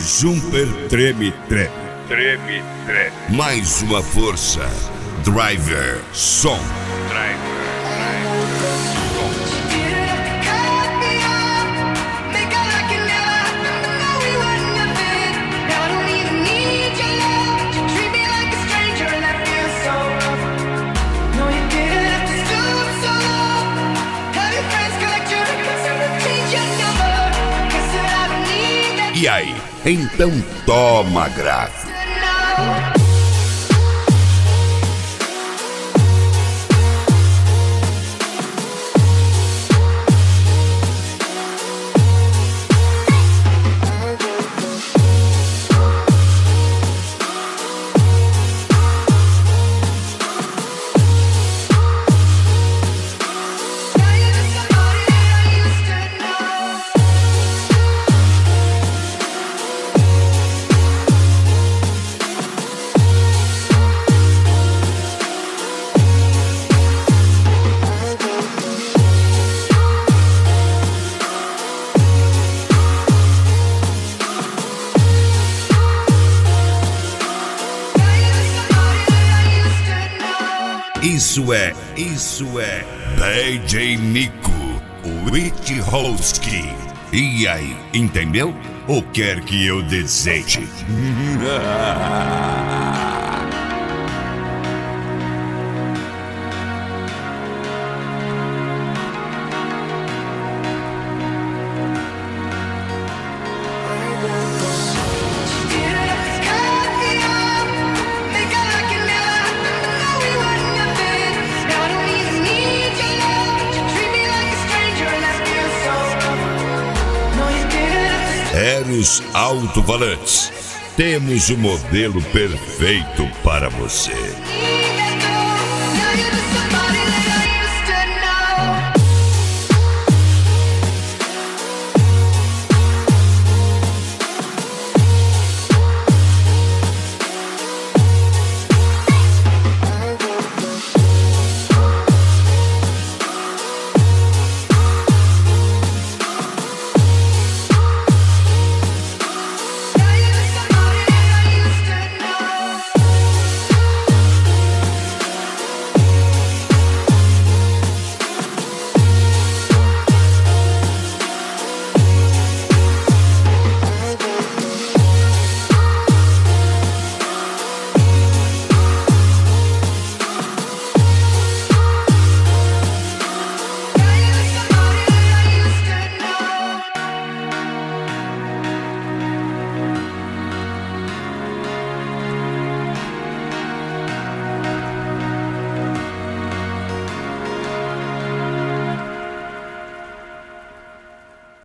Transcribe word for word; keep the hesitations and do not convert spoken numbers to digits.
Jumper treme, treme. Treme, treme. Mais uma força. Driver Som. Driver. E aí? Então toma grave. Isso é, isso é D J Nico Witchowski. E aí, entendeu? Ou quer que eu deseje? Eros Alto-Falantes. Temos o modelo perfeito para você.